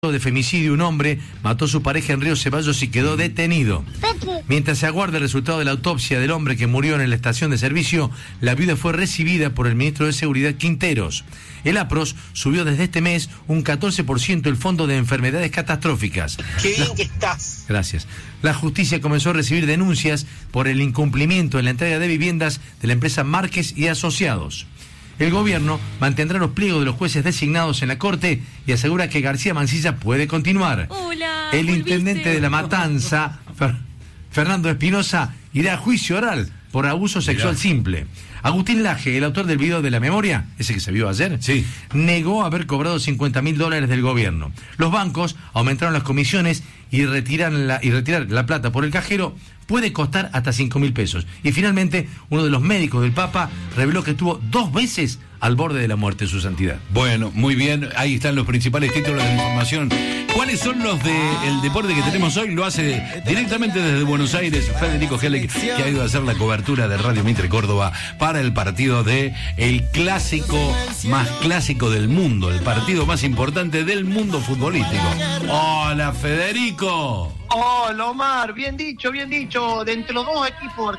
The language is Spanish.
De femicidio, un hombre mató a su pareja en Río Ceballos y quedó detenido. Mientras se aguarda el resultado de la autopsia del hombre que murió en la estación de servicio, la viuda fue recibida por el ministro de Seguridad Quinteros. El APROS subió desde este mes un 14% el fondo de enfermedades catastróficas. ¡Qué bien que estás! Gracias. La justicia comenzó a recibir denuncias por el incumplimiento en la entrega de viviendas de la empresa Márquez y Asociados. El gobierno mantendrá los pliegos de los jueces designados en la Corte y asegura que García Mansilla puede continuar. Hola, el ¿volviste? intendente de La Matanza, Fernando Espinosa, irá a juicio oral por abuso sexual simple. Agustín Laje, el autor del video de la memoria, ese que se vio ayer, sí, negó haber cobrado $50.000 del gobierno. Los bancos aumentaron las comisiones y retirar la plata por el cajero puede costar hasta 5.000 pesos. Y finalmente, uno de los médicos del Papa reveló que estuvo 2 veces al borde de la muerte, su santidad. Bueno, muy bien, ahí están los principales títulos de información. ¿Cuáles son los del deporte que tenemos hoy? Lo hace directamente desde Buenos Aires Federico Helek, que ha ido a hacer la cobertura de Radio Mitre Córdoba para el partido de el clásico más clásico del mundo, el partido más importante del mundo futbolístico. ¡Hola, Federico! Hola, Omar, bien dicho, de entre los dos equipos